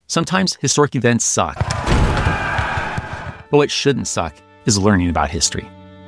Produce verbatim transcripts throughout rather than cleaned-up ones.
Sometimes historic events suck. But what shouldn't suck is learning about history.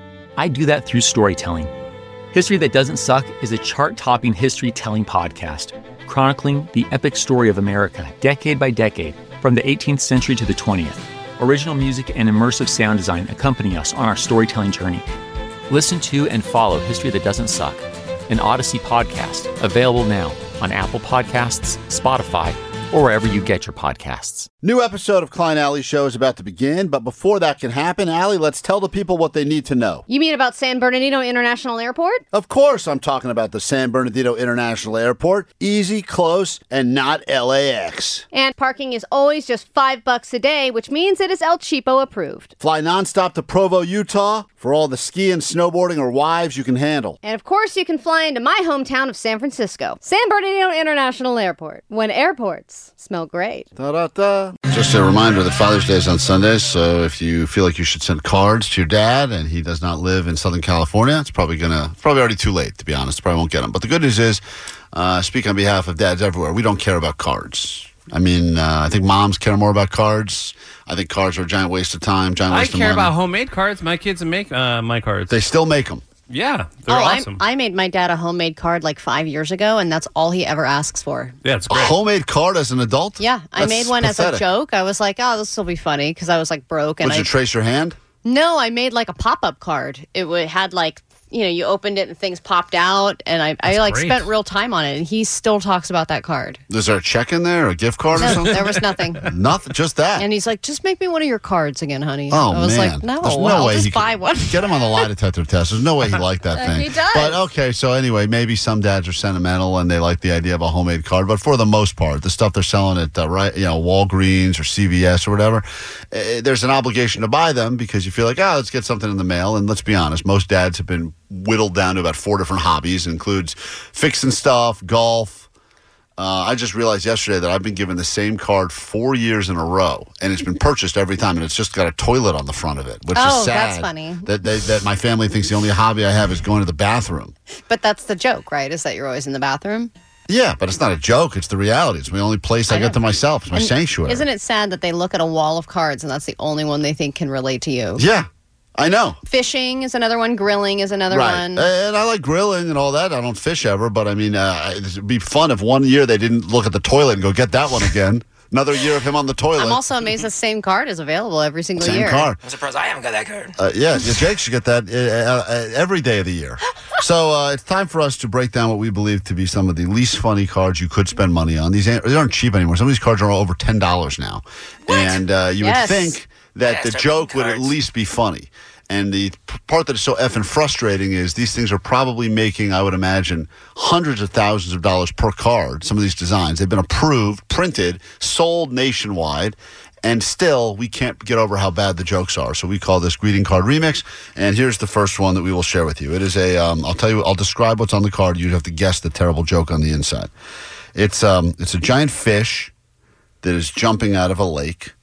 I do that through storytelling. History That Doesn't Suck is a chart-topping history-telling podcast, chronicling the epic story of America, decade by decade, from the eighteenth century to the twentieth. Original music and immersive sound design accompany us on our storytelling journey. Listen to and follow History That Doesn't Suck, an Odyssey podcast, available now on Apple Podcasts, Spotify, or wherever you get your podcasts. New episode of Klein Alley Show is about to begin, but before that can happen, Allie, let's tell the people what they need to know. You mean about San Bernardino International Airport? Of course I'm talking about the San Bernardino International Airport. Easy, close, and not L A X. And parking is always just five bucks a day, which means it is El Cheapo approved. Fly nonstop to Provo, Utah, for all the skiing, snowboarding, or wives you can handle. And of course you can fly into my hometown of San Francisco. San Bernardino International Airport. When airports smell great. Da-da-da. Just a reminder that Father's Day is on Sunday, so if you feel like you should send cards to your dad and he does not live in Southern California, it's probably gonna probably already too late, to be honest. Probably won't get them. But the good news is, uh, speak on behalf of dads everywhere, we don't care about cards. I mean, uh, I think moms care more about cards. I think cards are a giant waste of time, giant waste I of money. care about homemade cards. My kids make uh, my cards. They still make them. Yeah, they're oh, awesome. I, I made my dad a homemade card like five years ago, and that's all he ever asks for. Yeah, it's A great. homemade card as an adult? Yeah, I That's made one pathetic. as a joke. I was like, oh, this will be funny, because I was like broke. And Would I, you trace your hand? No, I made like a pop-up card. It w- had like, you know, you opened it and things popped out, and I, I like great. spent real time on it, and he still talks about that card. Is there a check in there, or a gift card or No, something? there was nothing. Nothing, just that. And he's like, just make me one of your cards again, honey. Oh, I was man. like, no, There's no I'll way just he buy could- one. Get him on the lie detector test. There's no way he liked that Uh, thing. he does. But okay, so anyway, maybe some dads are sentimental and they like the idea of a homemade card. But for the most part, the stuff they're selling at uh, right, you know, Walgreens or C V S or whatever, uh, there's an obligation to buy them because you feel like, oh, let's get something in the mail. And let's be honest, most dads have been whittled down to about four different hobbies. It includes fixing stuff, golf. Uh, I just realized yesterday that I've been given the same card four years in a row, and it's been purchased every time, and it's just got a toilet on the front of it, which Oh, is sad. that's funny. That, they, that my family thinks the only hobby I have is going to the bathroom. But that's the joke, right? Is that you're always in the bathroom? Yeah, but it's not a joke. It's the reality. It's the only place I, I get know. to myself. It's my And sanctuary. Isn't it sad that they look at a wall of cards and that's the only one they think can relate to you? Yeah, I know. Fishing is another one. Grilling is another Right. one. And I like grilling and all that. I don't fish ever, but I mean, uh, it'd be fun if one year they didn't look at the toilet and go, get that one again. Another year of him on the toilet. I'm also amazed the same card is available every single Same year. card. I'm surprised I haven't got that card. Uh, yeah, yeah, Jake should get that uh, uh, every day of the year. So uh, it's time for us to break down what we believe to be some of the least funny cards you could spend money on. These ain't, they aren't cheap anymore. Some of these cards are over ten dollars now. What? And uh, you Yes. would think that Yeah, the start joke making would at cards. least be funny. And the p- part that is so effing frustrating is these things are probably making, I would imagine, hundreds of thousands of dollars per card. Some of these designs, they've been approved, printed, sold nationwide. And still, we can't get over how bad the jokes are. So we call this Greeting Card Remix. And here's the first one that we will share with you. It is a, um, I'll tell you, I'll describe what's on the card. You have to guess the terrible joke on the inside. It's, um, it's a giant fish that is jumping out of a lake.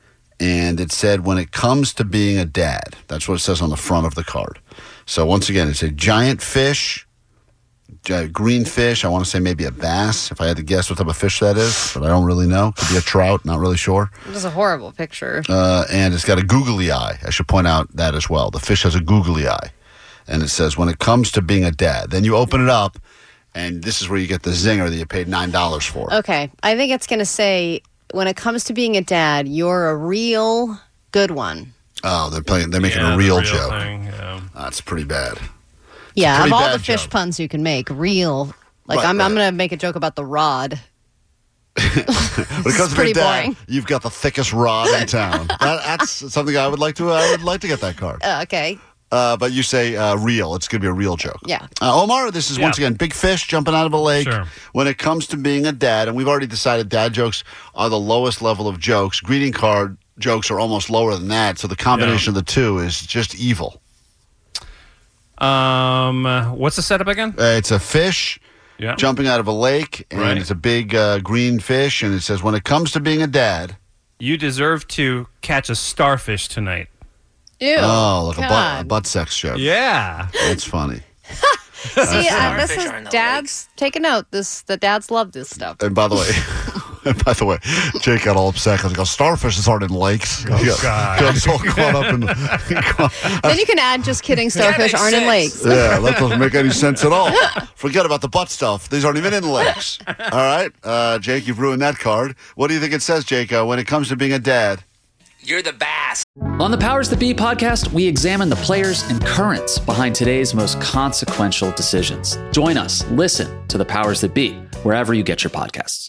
And it said, when it comes to being a dad. That's what it says on the front of the card. So once again, it's a giant fish, giant green fish. I want to say maybe a bass, if I had to guess what type of fish that is, but I don't really know. Could be a trout, not really sure. This is a horrible picture. Uh, and it's got a googly eye. I should point out that as well. The fish has a googly eye. And it says, when it comes to being a dad. Then you open it up, and this is where you get the zinger that you paid nine dollars for. Okay, I think it's going to say, when it comes to being a dad, you're a real good one. Oh, they're playing. They're making Yeah, a the real, real joke. thing, yeah. That's pretty bad. Yeah, of pretty all bad the fish joke. puns you can make, real. Like, Right, I'm, I'm right. going to make a joke about the rod. When it comes is to being pretty dad, boring. you've got the thickest rod in town. that, that's something I would like to. I would like to get that card. Uh, okay. Uh, but you say uh, real. It's going to be a real joke. Yeah. Uh, Omar, this is Yeah. once again big fish jumping out of a lake. Sure. When it comes to being a dad, and we've already decided dad jokes are the lowest level of jokes. Greeting card jokes are almost lower than that. So the combination of the two is just evil. Um, what's the setup again? Uh, it's a fish Yeah. jumping out of a lake, and Right. it's a big uh, green fish, and it says, when it comes to being a dad. You deserve to catch a starfish tonight. Ew. Oh, like a butt, a God. butt sex joke. Yeah. That's funny. See, uh, this Starfish is are in the dads. Take a note. This the dads love this stuff. And by the way, By the way, Jake got all upset because he goes, starfishes aren't in lakes. Oh, He got, God. got all caught up in the... Then you can add just kidding, starfish makes aren't in sense. lakes. Yeah, that doesn't make any sense at all. Forget about the butt stuff. These aren't even in lakes. All right, uh, Jake, you've ruined that card. What do you think it says, Jake, uh, when it comes to being a dad? You're the bass. On the Powers That Be podcast, we examine the players and currents behind today's most consequential decisions. Join us. Listen to the Powers That Be wherever you get your podcasts.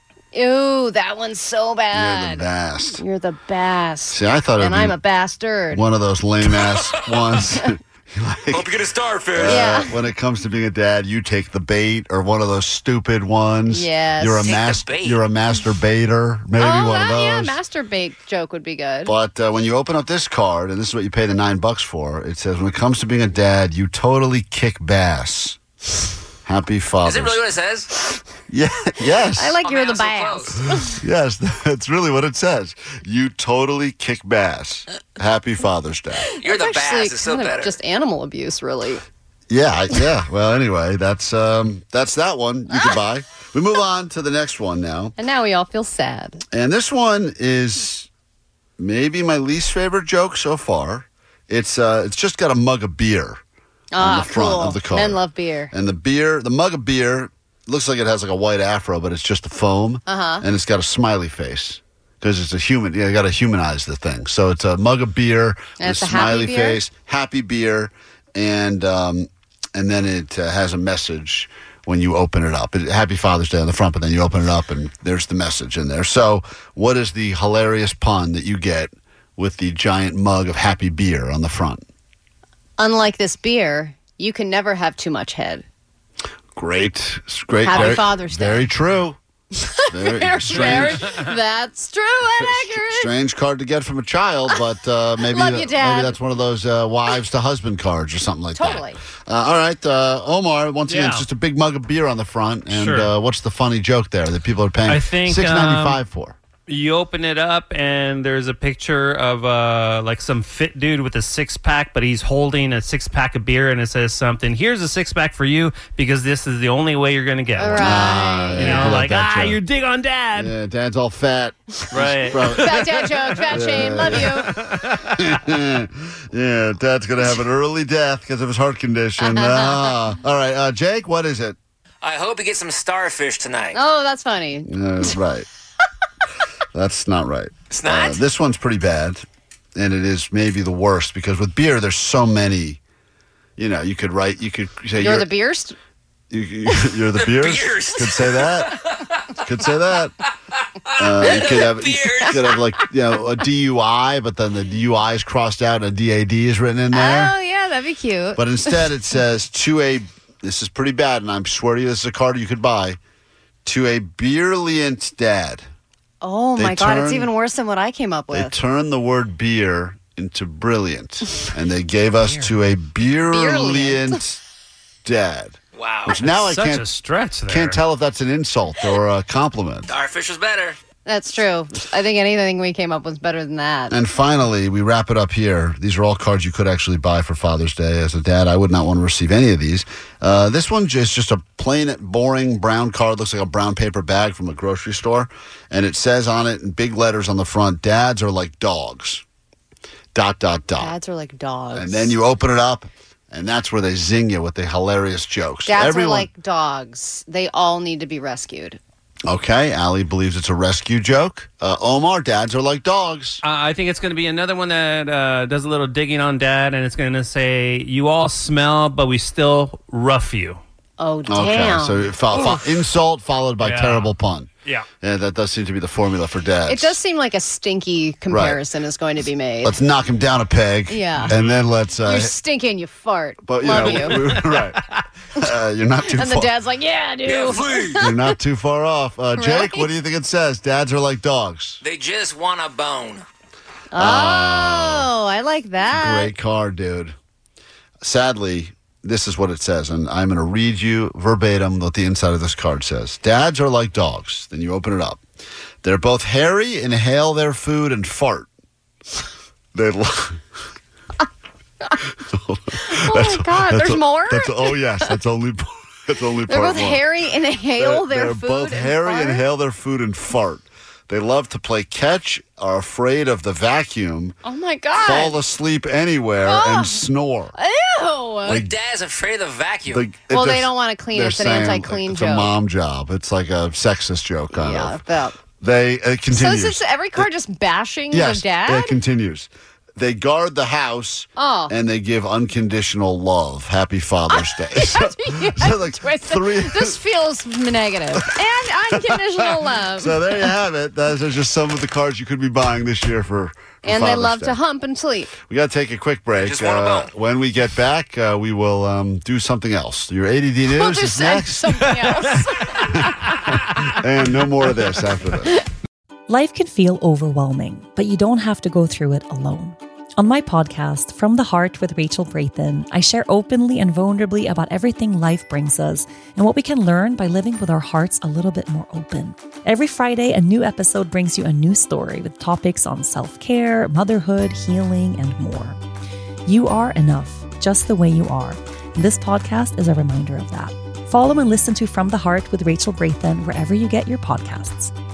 Ew, that one's so You're bad. the best. You're the best. See, I thought it and would be I'm a bastard. one of those lame-ass ones. Like, Hope you get a starfish. uh, Yeah. When it comes to being a dad, you take the bait, or one of those stupid ones. Yes. You're a Take the mas- bait. You're a masturbator. Maybe oh, one of that, those. yeah, masturbate joke would be good. But uh, when you open up this card, and this is what you pay the nine bucks for, it says, when it comes to being a dad, you totally kick bass. Happy Father's Is it really what it says? Yeah, yes. I like Oh, you're man, the I'm so bass. close. Yes, that's really what it says. You totally kick bass. Happy Father's Day. You're the That's actually bass. It's so kind of better. just animal abuse, really. Yeah, I- yeah. Well, anyway, that's um, that's that one you can buy. We move on to the next one now. And now we all feel sad. And this one is maybe my least favorite joke so far. It's uh, it's just got a mug of beer on Ah, the front cool. of the card. Men love beer. And the beer, the mug of beer, looks like it has like a white afro, but it's just a foam. Uh-huh. And it's got a smiley face because it's a human. Yeah, you got to humanize the thing. So it's a mug of beer And with it's a a happy smiley beer? face, happy beer, and um, and then it uh, has a message when you open it up. It, Happy Father's Day on the front, but then you open it up and there's the message in there. So what is the hilarious pun that you get with the giant mug of happy beer on the front? Unlike this beer, you can never have too much head. Great, It's great. Happy very, Father's Day. Very true. Very Very- strange. That's true and accurate. Strange card to get from a child, but uh, maybe Love you, Dad. maybe that's one of those uh, wives to husband cards or something like Totally. that. Uh, all right, uh, Omar. Once again, Yeah. it's just a big mug of beer on the front, and Sure. uh, what's the funny joke there that people are paying I think, six ninety five for? You open it up and there's a picture of uh, like some fit dude with a six pack, but he's holding a six pack of beer, and it says something. Here's a six pack for you because this is the only way you're gonna get one. Right. You Yeah, know, I like that ah, joke. you're dig on dad. Yeah, Dad's all fat. Right. Probably- Fat dad joke, fat shame, love you. yeah, Dad's gonna have an early death because of his heart condition. Ah. All right, uh, Jake, what is it? I hope you get some starfish tonight. Oh, that's funny. Uh, right. That's not right. It's not? Uh, this one's pretty bad, and it is maybe the worst because with beer, there's so many. You know, you could write. You could say You're the beerst? You, you, you're the, beers. beers. Could say that. Could say that. Uh, you could have, you Beers. could have like you know a D U I, but then the D U I is crossed out and a D A D is written in there. Oh, yeah, that'd be cute. But instead, it says to a. This is pretty bad, and I'm swear to you, this is a card you could buy. To a beerliant dad. oh, they my God, it's turn- even worse than what I came up They with. turned the word beer into brilliant, and they gave us to a beerliant dad. Wow. Which now I Such can't a stretch there. can't tell if that's an insult or a compliment. Starfish was better. That's true. I think anything we came up with was better than that. And finally, we wrap it up here. These are all cards you could actually buy for Father's Day. As a dad, I would not want to receive any of these. Uh, this one is just a plain, boring brown card. Looks like a brown paper bag from a grocery store. And it says on it in big letters on the front, dads are like dogs. Dot, dot, dot. Dads are like dogs. And then you open it up, and that's where they zing you with the hilarious jokes. Dads Everyone- are like dogs. They all need to be rescued. Okay, Allie believes it's a rescue joke. Uh, Omar, dads are like dogs. Uh, I think it's going to be another one that uh, does a little digging on dad, and it's going to say, "You all smell, but we still rough you." Oh, damn. Okay, so it fo- fo- insult followed by Yeah. terrible pun. Yeah. Yeah, that does seem to be the formula for dads. It does seem like a stinky comparison is going to be made. Let's knock him down a peg. Yeah. And then let's. Uh, You're stinking, you fart. but you Love know, you. right. Uh, you're not too And the far. dad's like, yeah, dude. Yeah, please. You're not too far off. Uh, Jake, Really? what do you think it says? Dads are like dogs. They just want a bone. Oh, I like that. Great card, dude. Sadly, this is what it says, and I'm going to read you verbatim what the inside of this card says. Dads are like dogs. Then you open it up. They're both hairy, inhale their food, and fart. They. Lo- Oh, my God. There's a- more? That's, oh, yes. That's only. That's only They're part both one. hairy, inhale They're, their they're food. both and hairy, fart? inhale their food, and fart. They love to play catch, are afraid of the vacuum, Oh my God. fall asleep anywhere, Oh. and snore. Ew. My dad's afraid of the vacuum. The- Well, it's- they don't wanna clean it. they're It's an saying anti-clean It's joke. a mom job. It's like a sexist joke, kind yeah, of. about. They it So continues. is this every car just bashing yes, their dad? it continues. They guard the house, Oh. and they give unconditional love. Happy Father's Day. So, so like Twisted. three. This feels negative. And unconditional love. So there you have it. Those are just some of the cards you could be buying this year for. for and they Father's love Day. to hump and sleep. We got to take a quick break. Just want a Uh, bone. when we get back, uh, we will um, do something else. Your A D D We'll news do is say next, something else. and no more of this after this. Life can feel overwhelming, but you don't have to go through it alone. On my podcast, From the Heart with Rachel Brayton, I share openly and vulnerably about everything life brings us and what we can learn by living with our hearts a little bit more open. Every Friday, a new episode brings you a new story with topics on self-care, motherhood, healing, and more. You are enough, just the way you are. And this podcast is a reminder of that. Follow and listen to From the Heart with Rachel Brayton wherever you get your podcasts.